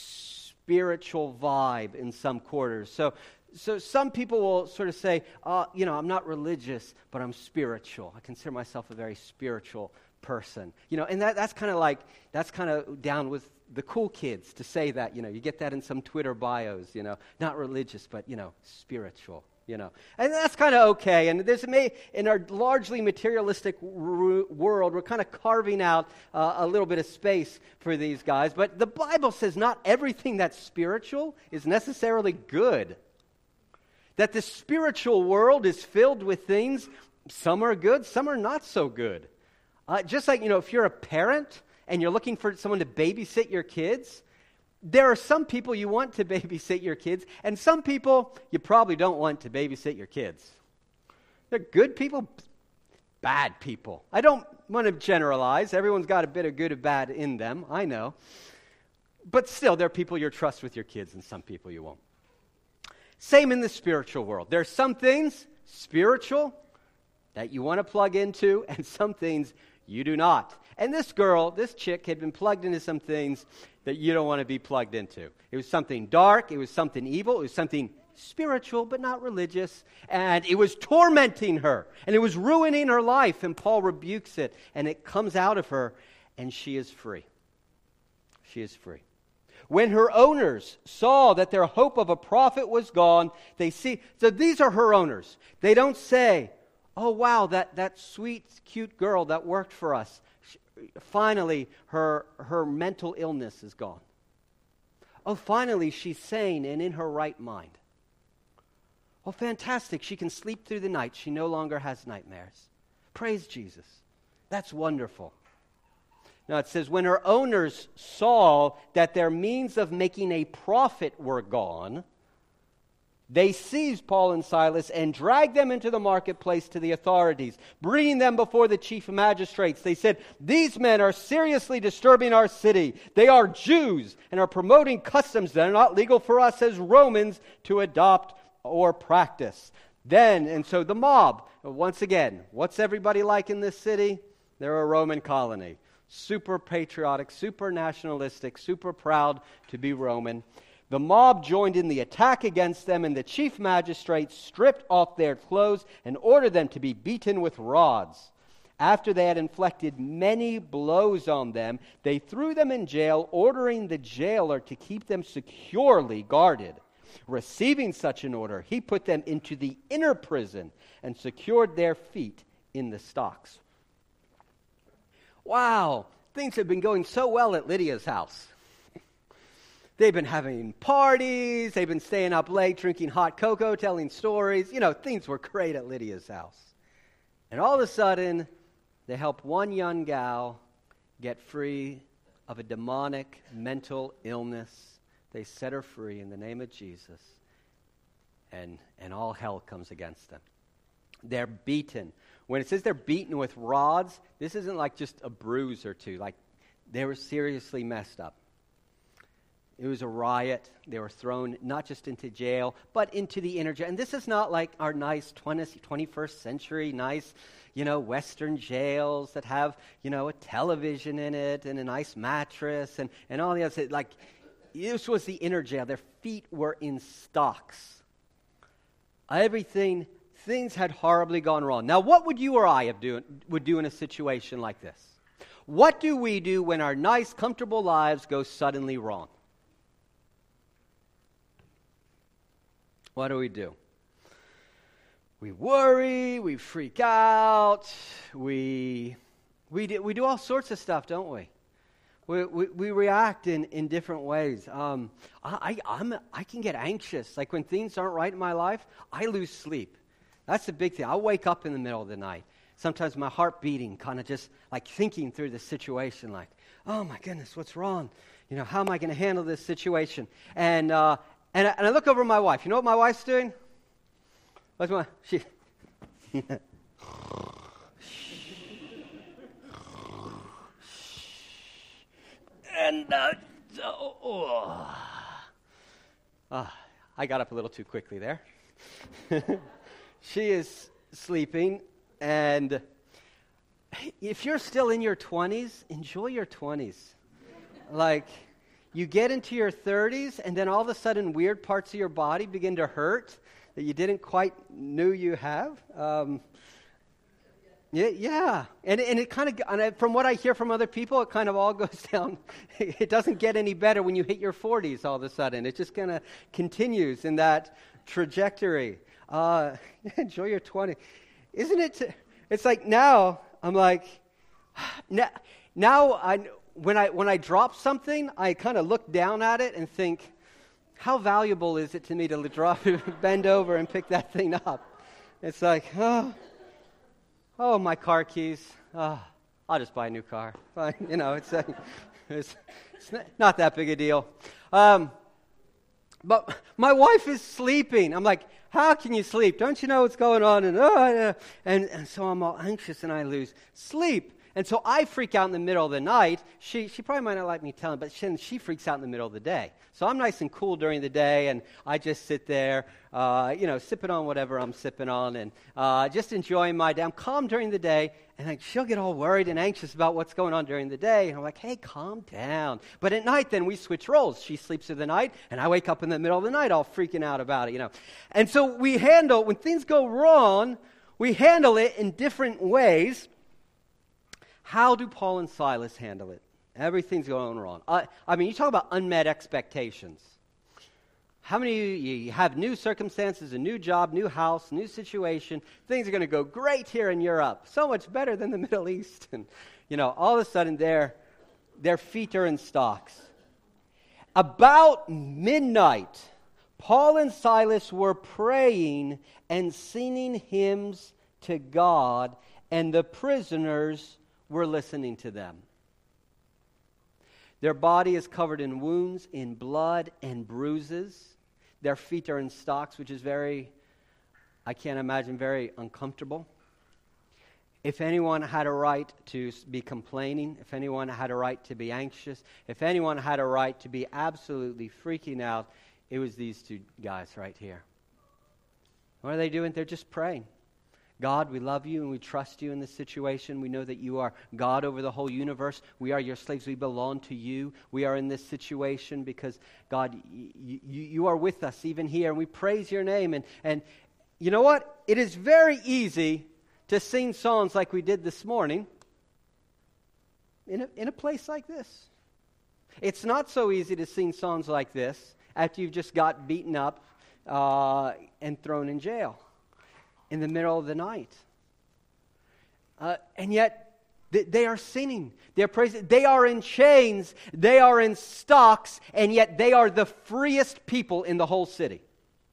spiritual vibe in some quarters. So so some people will sort of say, uh, you know, I'm not religious, but I'm spiritual. I consider myself a very spiritual person. You know, and that, that's kind of like, that's kind of down with the cool kids to say that, you know. You get that in some Twitter bios, you know, not religious, but, you know, spiritual. You know, and that's kind of okay. And there's may in our largely materialistic r- world, we're kind of carving out uh, a little bit of space for these guys. But the Bible says not everything that's spiritual is necessarily good. That the spiritual world is filled with things. Some are good, some are not so good. Uh, just like, you know, if you're a parent and you're looking for someone to babysit your kids, there are some people you want to babysit your kids, and some people you probably don't want to babysit your kids. They're good people, bad people. I don't want to generalize. Everyone's got a bit of good and bad in them, I know. But still, there are people you'll trust with your kids, and some people you won't. Same in the spiritual world. There are some things spiritual that you want to plug into, and some things you do not. And this girl, this chick, had been plugged into some things that you don't want to be plugged into. It was something dark, it was something evil, it was something spiritual but not religious, and it was tormenting her, and it was ruining her life, and Paul rebukes it, and it comes out of her, and she is free. She is free. When her owners saw that their hope of a profit was gone, they see, so these are her owners. They don't say, oh wow, that, that sweet, cute girl that worked for us, finally, her her mental illness is gone. Oh, finally, she's sane and in her right mind. Oh, fantastic. She can sleep through the night. She no longer has nightmares. Praise Jesus. That's wonderful. Now, it says, when her owners saw that their means of making a profit were gone, they seized Paul and Silas and dragged them into the marketplace to the authorities, bringing them before the chief magistrates. They said, these men are seriously disturbing our city. They are Jews and are promoting customs that are not legal for us as Romans to adopt or practice. Then, and so the mob, once again, what's everybody like in this city? They're a Roman colony. Super patriotic, super nationalistic, super proud to be Roman. The mob joined in the attack against them, and the chief magistrates stripped off their clothes and ordered them to be beaten with rods. After they had inflicted many blows on them, they threw them in jail, ordering the jailer to keep them securely guarded. Receiving such an order, he put them into the inner prison and secured their feet in the stocks. Wow, things have been going so well at Lydia's house. They've been having parties, they've been staying up late, drinking hot cocoa, telling stories. You know, things were great at Lydia's house. And all of a sudden, they help one young gal get free of a demonic mental illness. They set her free in the name of Jesus. And, and all hell comes against them. They're beaten. When it says they're beaten with rods, this isn't like just a bruise or two. Like, they were seriously messed up. It was a riot. They were thrown not just into jail, but into the inner jail. And this is not like our nice twentieth, twenty-first century, nice, you know, Western jails that have, you know, a television in it and a nice mattress and, and all the other. Like, this was the inner jail. Their feet were in stocks. Everything, things had horribly gone wrong. Now, what would you or I have do, would do in a situation like this? What do we do when our nice, comfortable lives go suddenly wrong? what do we do? We worry, we freak out, we we do, we do all sorts of stuff, don't we? We we, we react in, in different ways. Um, I I, I'm, I can get anxious. Like when things aren't right in my life, I lose sleep. That's the big thing. I'll wake up in the middle of the night. Sometimes my heart beating, kind of just like thinking through the situation, like, oh my goodness, what's wrong? You know, how am I going to handle this situation? And uh, and I, and I look over at my wife. You know what my wife's doing? What's my she? and uh, oh, oh, I got up a little too quickly there. She is sleeping, and if you're still in your twenties, enjoy your twenties. Like, you get into your thirties, and then all of a sudden weird parts of your body begin to hurt that you didn't quite knew you have. Um, yeah, yeah, and and it kind of, and from what I hear from other people, it kind of all goes down. It doesn't get any better when you hit your forties. All of a sudden, it just kind of continues in that trajectory. Uh, enjoy your twenties, isn't it? It's like now I'm like, now, now I when I when I drop something, I kind of look down at it and think, how valuable is it to me to drop, bend over and pick that thing up? It's like, oh, oh, my car keys. Oh, I'll just buy a new car. Fine, you know, it's a, it's, it's not that big a deal. Um, but my wife is sleeping. I'm like, how can you sleep? Don't you know what's going on? And oh, and and so I'm all anxious and I lose sleep. And so I freak out in the middle of the night. She she probably might not like me telling, but she, she freaks out in the middle of the day. So I'm nice and cool during the day, and I just sit there, uh, you know, sipping on whatever I'm sipping on, and uh, just enjoying my day. I'm calm during the day, and like she'll get all worried and anxious about what's going on during the day. And I'm like, hey, calm down. But at night, then we switch roles. She sleeps through the night, and I wake up in the middle of the night all freaking out about it, you know. And so we handle, when things go wrong, we handle it in different ways. How do Paul and Silas handle it? Everything's going wrong. I, I mean, you talk about unmet expectations. How many of you, you have new circumstances, a new job, new house, new situation. Things are going to go great here in Europe. So much better than the Middle East. And, you know, all of a sudden their, their feet are in stocks. About midnight, Paul and Silas were praying and singing hymns to God, and the prisoners were listening to them. Their body is covered in wounds, in blood and bruises. Their feet are in stocks, which is very, I can't imagine, very uncomfortable. If anyone had a right to be complaining, if anyone had a right to be anxious, if anyone had a right to be absolutely freaking out, it was these two guys right here. What are they doing? They're just praying. God, we love you and we trust you in this situation. We know that you are God over the whole universe. We are your slaves. We belong to you. We are in this situation because, God, y- y- you are with us even here. And we praise your name. And, and you know what? It is very easy to sing songs like we did this morning in a, in a place like this. It's not so easy to sing songs like this after you've just got beaten up uh, and thrown in jail in the middle of the night. Uh, and yet, th- they are singing. They're praising. They are in chains. They are in stocks. And yet, they are the freest people in the whole city.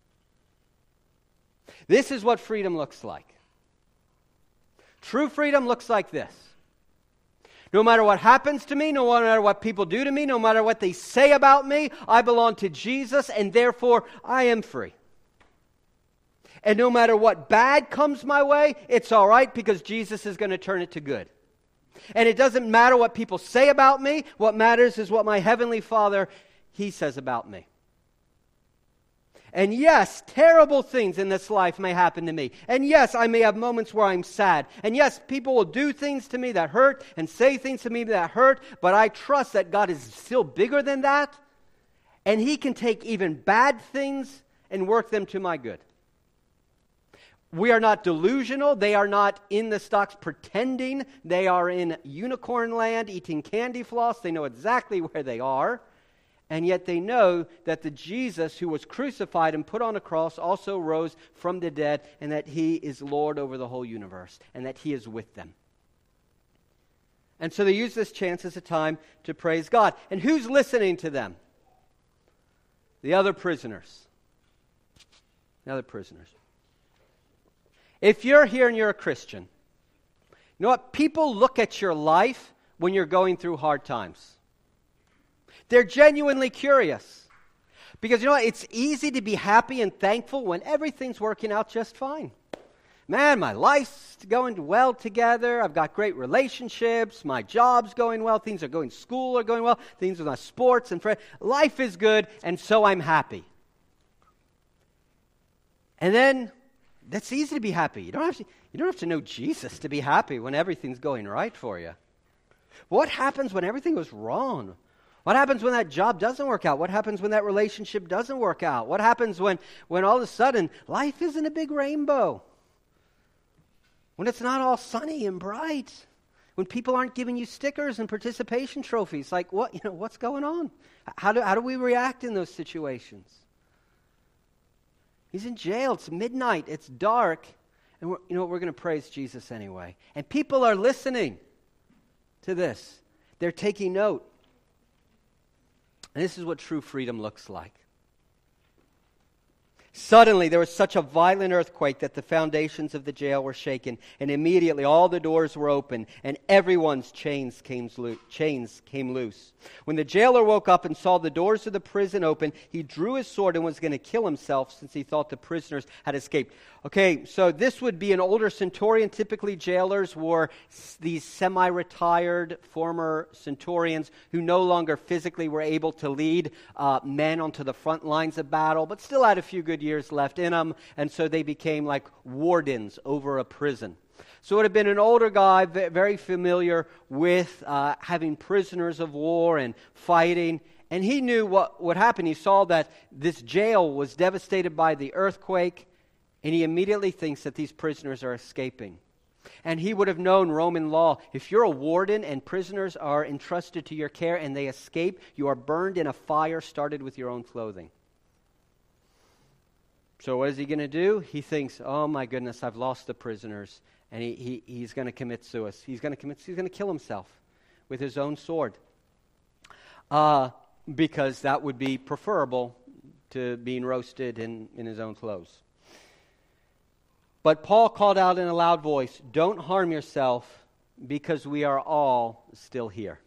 This is what freedom looks like. True freedom looks like this. No matter what happens to me, no matter what people do to me, no matter what they say about me, I belong to Jesus, and therefore, I am free. And no matter what bad comes my way, it's all right because Jesus is going to turn it to good. And it doesn't matter what people say about me. What matters is what my Heavenly Father, He says about me. And yes, terrible things in this life may happen to me. And yes, I may have moments where I'm sad. And yes, people will do things to me that hurt and say things to me that hurt. But I trust that God is still bigger than that. And He can take even bad things and work them to my good. We are not delusional. They are not in the stocks pretending. They are in unicorn land eating candy floss. They know exactly where they are. And yet they know that the Jesus who was crucified and put on a cross also rose from the dead, and that he is Lord over the whole universe, and that he is with them. And so they use this chance as a time to praise God. And who's listening to them? The other prisoners. The other prisoners. If you're here and you're a Christian, you know what? People look at your life when you're going through hard times. They're genuinely curious. Because, you know what? It's easy to be happy and thankful when everything's working out just fine. Man, my life's going well together. I've got great relationships. My job's going well. Things are going, school are going well. Things with my sports and friends. Life is good, and so I'm happy. And then, that's easy to be happy. You don't have to, you don't have to know Jesus to be happy when everything's going right for you. What happens when everything goes wrong? What happens when that job doesn't work out? What happens when that relationship doesn't work out? What happens when, when all of a sudden life isn't a big rainbow? When it's not all sunny and bright? When people aren't giving you stickers and participation trophies? Like, what, you know, what's going on? How do, how do we react in those situations? He's in jail. It's midnight. It's dark. And we're, you know what? We're going to praise Jesus anyway. And people are listening to this. They're taking note. And this is what true freedom looks like. Suddenly, there was such a violent earthquake that the foundations of the jail were shaken, and immediately all the doors were open, and everyone's chains came, loo- chains came loose. When the jailer woke up and saw the doors of the prison open, he drew his sword and was going to kill himself since he thought the prisoners had escaped. Okay, so this would be an older centurion. Typically, jailers were these semi-retired former centurions who no longer physically were able to lead uh, men onto the front lines of battle, but still had a few good years left in them, and so they became like wardens over a prison. So it would have been an older guy, very familiar with uh, having prisoners of war and fighting, and he knew what would happen. He saw that this jail was devastated by the earthquake, and he immediately thinks that these prisoners are escaping. And he would have known Roman law. If you're a warden and prisoners are entrusted to your care and they escape, you are burned in a fire started with your own clothing. So what is he going to do? He thinks, oh my goodness, I've lost the prisoners. And he, he he's going to commit suicide. He's going to commit. He's going to kill himself with his own sword. Uh, because that would be preferable to being roasted in, in his own clothes. But Paul called out in a loud voice, don't harm yourself, because we are all still here.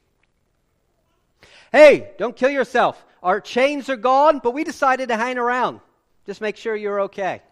Hey, don't kill yourself. Our chains are gone, but we decided to hang around. Just make sure you're okay.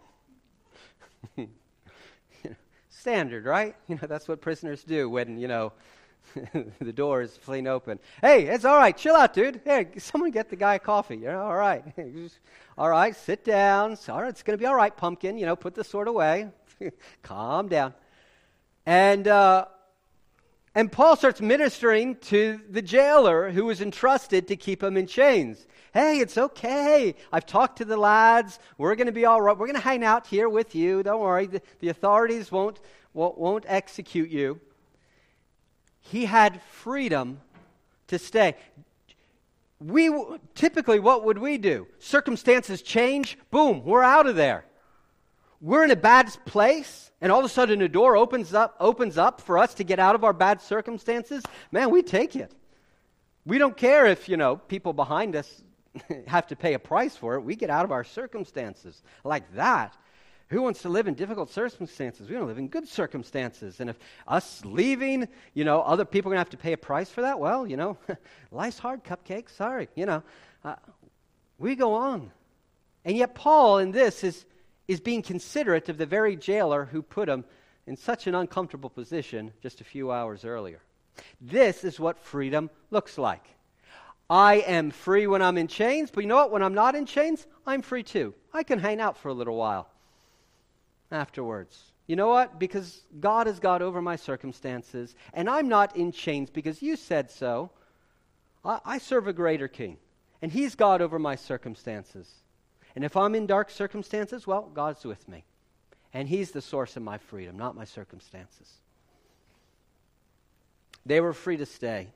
Standard, right? You know, that's what prisoners do when, you know, the door is fleeing open. Hey, it's all right. Chill out, dude. Hey, someone get the guy a coffee. You know, all right. All right, sit down. All right, it's going to be all right, pumpkin. You know, put the sword away. Calm down. And uh, and Paul starts ministering to the jailer who was entrusted to keep him in chains. Hey, it's okay. I've talked to the lads. We're going to be all right. We're going to hang out here with you. Don't worry. The, the authorities won't, won't won't execute you. He had freedom to stay. We typically, what would we do? Circumstances change. Boom, we're out of there. We're in a bad place, and all of a sudden a door opens up, opens up for us to get out of our bad circumstances. Man, we take it. We don't care if, you know, people behind us have to pay a price for it. We get out of our circumstances like that. Who wants to live in difficult circumstances? We don't live in good circumstances. And if us leaving, you know, other people are going to have to pay a price for that, well, you know, life's hard, cupcake, sorry, you know. Uh, we go on. And yet Paul in this is, is being considerate of the very jailer who put him in such an uncomfortable position just a few hours earlier. This is what freedom looks like. I am free when I'm in chains, but you know what? When I'm not in chains, I'm free too. I can hang out for a little while afterwards. You know what? Because God has got over my circumstances, and I'm not in chains because you said so. I, I serve a greater king, and he's God over my circumstances. And if I'm in dark circumstances, well, God's with me. And he's the source of my freedom, not my circumstances. They were free to stay.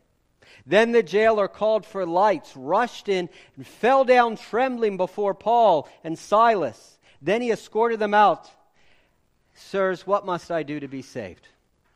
Then the jailer called for lights, rushed in, and fell down trembling before Paul and Silas. Then he escorted them out. Sirs, what must I do to be saved?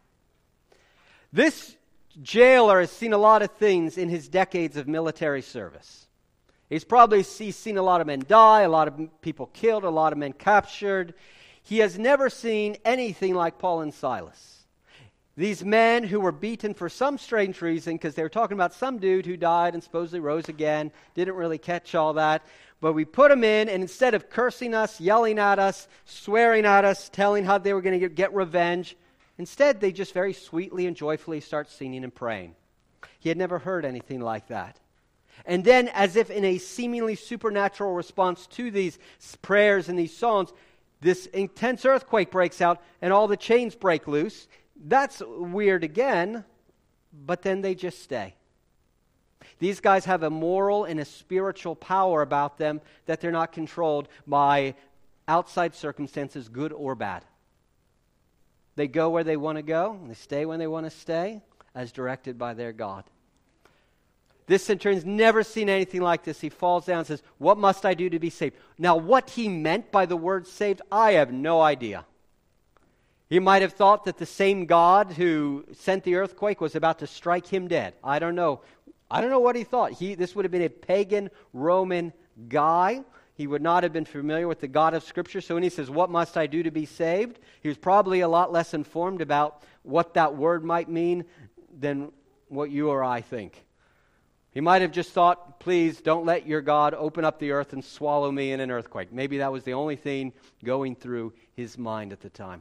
This jailer has seen a lot of things in his decades of military service. He's probably he's seen a lot of men die, a lot of people killed, a lot of men captured. He has never seen anything like Paul and Silas. These men who were beaten for some strange reason, because they were talking about some dude who died and supposedly rose again, didn't really catch all that. But we put them in, and instead of cursing us, yelling at us, swearing at us, telling how they were going to get revenge, instead they just very sweetly and joyfully start singing and praying. He had never heard anything like that. And then, as if in a seemingly supernatural response to these prayers and these songs, this intense earthquake breaks out and all the chains break loose. That's weird again, but then they just stay. These guys have a moral and a spiritual power about them that they're not controlled by outside circumstances, good or bad. They go where they want to go, and they stay when they want to stay, as directed by their God. This centurion's never seen anything like this. He falls down and says, "What must I do to be saved?" Now, what he meant by the word saved, I have no idea. He might have thought that the same God who sent the earthquake was about to strike him dead. I don't know. I don't know what he thought. He, this would have been a pagan Roman guy. He would not have been familiar with the God of Scripture. So when he says, "What must I do to be saved?" he was probably a lot less informed about what that word might mean than what you or I think. He might have just thought, "Please don't let your God open up the earth and swallow me in an earthquake." Maybe that was the only thing going through his mind at the time.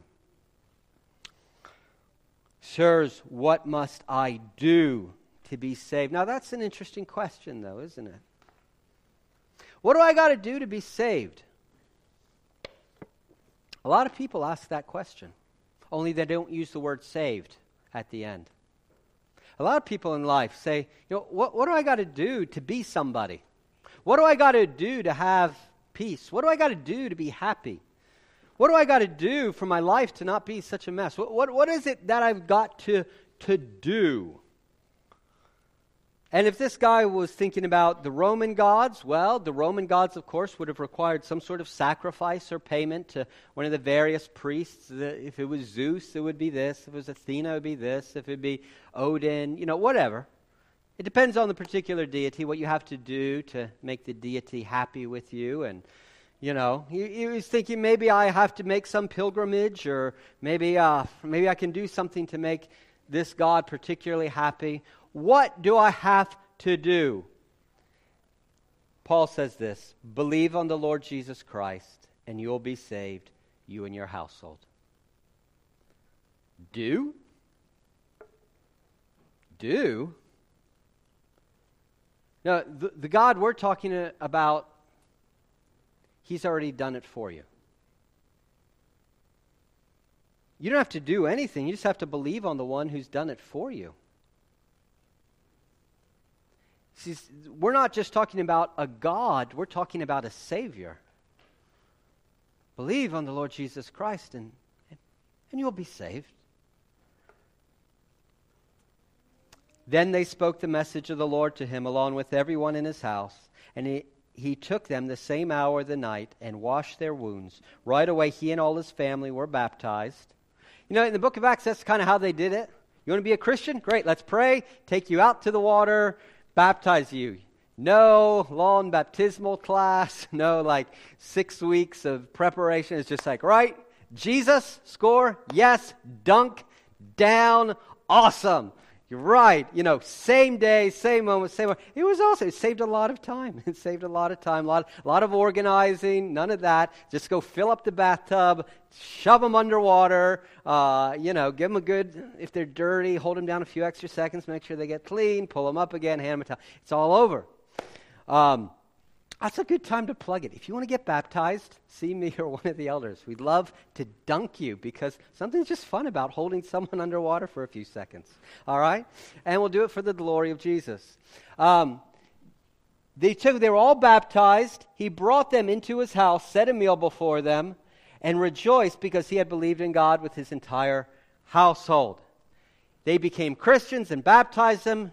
Sirs, what must I do to be saved? Now that's an interesting question though, isn't it? What do I got to do to be saved? A lot of people ask that question, only they don't use the word saved at the end. A lot of people in life say, you know, what, what do I got to do to be somebody? What do I got to do to have peace? What do I got to do to be happy? What do I got to do for my life to not be such a mess? What, what, what is it that I've got to, to do? And if this guy was thinking about the Roman gods, well, the Roman gods, of course, would have required some sort of sacrifice or payment to one of the various priests. If it was Zeus, it would be this. If it was Athena, it would be this. If it would be Odin, you know, whatever. It depends on the particular deity, what you have to do to make the deity happy with you. And, you know, he, he was thinking maybe I have to make some pilgrimage, or maybe, uh, maybe I can do something to make this God particularly happy. What do I have to do? Paul says this: believe on the Lord Jesus Christ, and you'll be saved, you and your household. Do? Do? Now, the, the God we're talking about, He's already done it for you. You don't have to do anything. You just have to believe on the one who's done it for you. See, we're not just talking about a God, we're talking about a Savior. Believe on the Lord Jesus Christ and, and you'll be saved. Then they spoke the message of the Lord to him along with everyone in his house, and he, he took them the same hour of the night and washed their wounds. Right away he and all his family were baptized. You know, in the book of Acts, that's kind of how they did it. You want to be a Christian? Great, let's pray, take you out to the water, baptize you. No long baptismal class, no like six weeks of preparation. It's just like, right, Jesus, score, yes, dunk, down, awesome. You're right, you know, same day, same moment, same moment. It was also, it saved a lot of time. It saved a lot of time, a lot, a lot of organizing, none of that. Just go fill up the bathtub, shove them underwater, uh, you know, give them a good, if they're dirty, hold them down a few extra seconds, make sure they get clean, pull them up again, hand them a towel. It's all over. Um, that's a good time to plug it. If you want to get baptized, see me or one of the elders. We'd love to dunk you because something's just fun about holding someone underwater for a few seconds. All right? And we'll do it for the glory of Jesus. Um, they took, they were all baptized. He brought them into his house, set a meal before them, and rejoiced because he had believed in God with his entire household. They became Christians and baptized them.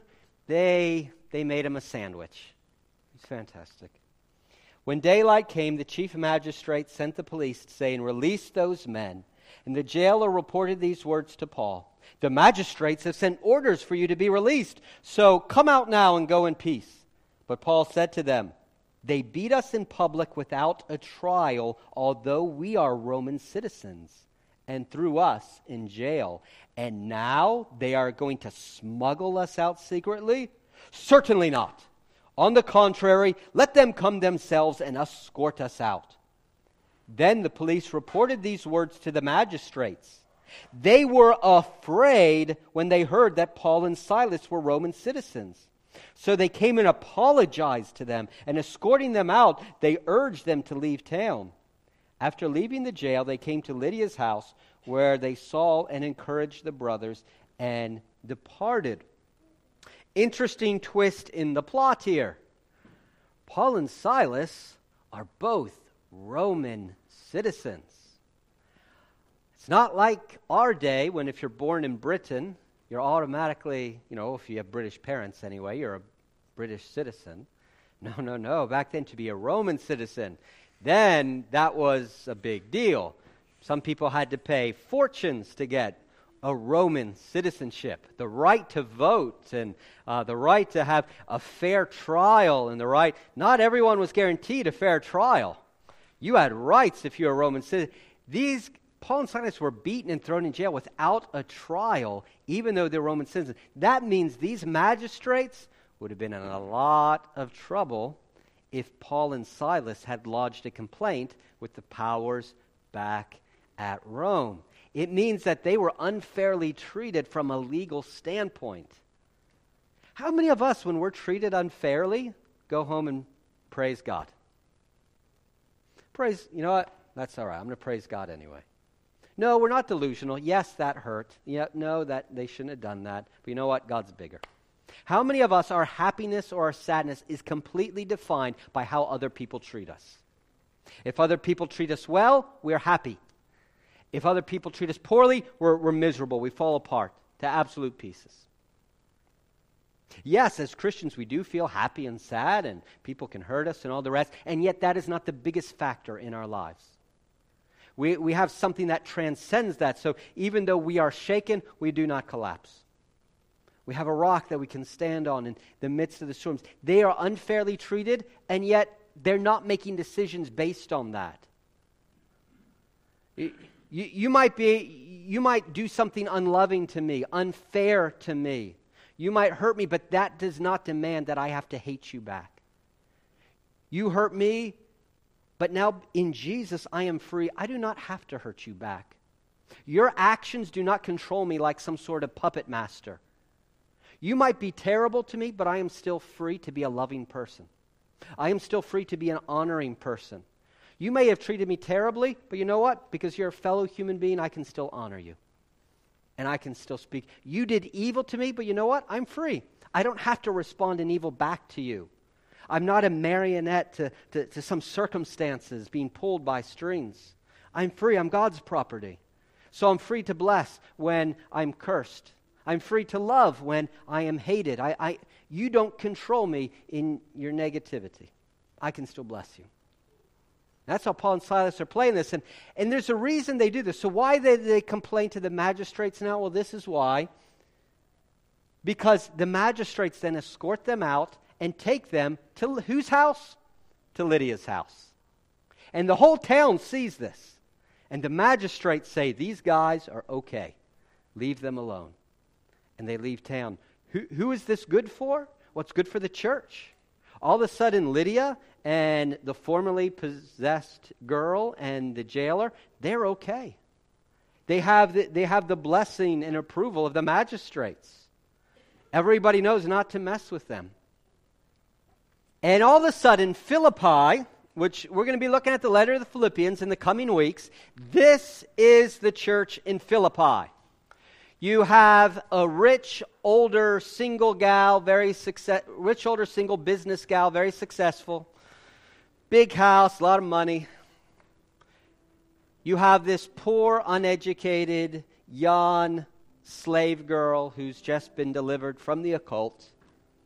they they made him a sandwich. It's fantastic. When daylight came, the chief magistrate sent the police saying, "Release those men." And the jailer reported these words to Paul. "The magistrates have sent orders for you to be released, so come out now and go in peace." But Paul said to them, "They beat us in public without a trial, although we are Roman citizens, and threw us in jail. And now they are going to smuggle us out secretly? Certainly not. On the contrary, let them come themselves and escort us out." Then the police reported these words to the magistrates. They were afraid when they heard that Paul and Silas were Roman citizens. So they came and apologized to them, and escorting them out, they urged them to leave town. After leaving the jail, they came to Lydia's house, where they saw and encouraged the brothers, and departed. Interesting twist in the plot here. Paul and Silas are both Roman citizens. It's not like our day when if you're born in Britain, you're automatically, you know, if you have British parents anyway, you're a British citizen. No, no, no. Back then, to be a Roman citizen, then that was a big deal. Some people had to pay fortunes to get a Roman citizenship, the right to vote, and uh, the right to have a fair trial, and the right, not everyone was guaranteed a fair trial. You had rights if you were a Roman citizen. These, Paul and Silas were beaten and thrown in jail without a trial, even though they're Roman citizens. That means these magistrates would have been in a lot of trouble if Paul and Silas had lodged a complaint with the powers back at Rome. It means that they were unfairly treated from a legal standpoint. How many of us, when we're treated unfairly, go home and praise God? Praise, you know what? That's all right. I'm going to praise God anyway. No, we're not delusional. Yes, that hurt. Yeah, no, that they shouldn't have done that. But you know what? God's bigger. How many of us, our happiness or our sadness is completely defined by how other people treat us? If other people treat us well, we're happy. If other people treat us poorly, we're, we're miserable. We fall apart to absolute pieces. Yes, as Christians, we do feel happy and sad, and people can hurt us and all the rest, and yet that is not the biggest factor in our lives. We, we have something that transcends that, so even though we are shaken, we do not collapse. We have a rock that we can stand on in the midst of the storms. They are unfairly treated, and yet they're not making decisions based on that. You, you, you might be, you might do something unloving to me, unfair to me. You might hurt me, but that does not demand that I have to hate you back. You hurt me, but now in Jesus I am free. I do not have to hurt you back. Your actions do not control me like some sort of puppet master. You might be terrible to me, but I am still free to be a loving person. I am still free to be an honoring person. You may have treated me terribly, but you know what? Because you're a fellow human being, I can still honor you. And I can still speak. You did evil to me, but you know what? I'm free. I don't have to respond in evil back to you. I'm not a marionette to, to, to some circumstances being pulled by strings. I'm free. I'm God's property. So I'm free to bless when I'm cursed. I'm free to love when I am hated. I, I, you don't control me in your negativity. I can still bless you. That's how Paul and Silas are playing this. And, and there's a reason they do this. So why did they complain to the magistrates now? Well, this is why. Because the magistrates then escort them out and take them to whose house? To Lydia's house. And the whole town sees this. And the magistrates say, these guys are okay. Leave them alone. And they leave town. Who, who is this good for? What's good for the church? All of a sudden, Lydia and the formerly possessed girl and the jailer, they're okay. They have the, they have the blessing and approval of the magistrates. Everybody knows not to mess with them. And all of a sudden, Philippi, which we're going to be looking at the letter of the Philippians in the coming weeks, this is the church in Philippi. You have a rich, older, single gal, very success, rich, older, single business gal, very successful. Big house, a lot of money. You have this poor, uneducated, young slave girl who's just been delivered from the occult.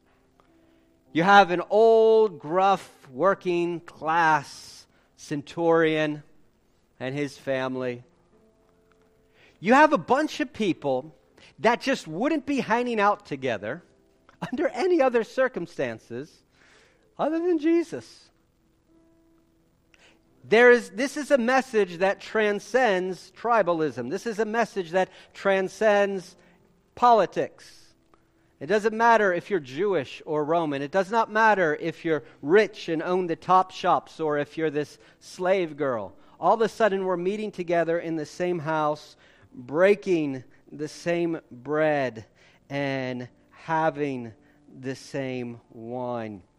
You have an old, gruff, working class centurion and his family. You have a bunch of people that just wouldn't be hanging out together under any other circumstances other than Jesus. There is, this is a message that transcends tribalism. This is a message that transcends politics. It doesn't matter if you're Jewish or Roman. It does not matter if you're rich and own the top shops or if you're this slave girl. All of a sudden we're meeting together in the same house, breaking the same bread and having the same wine.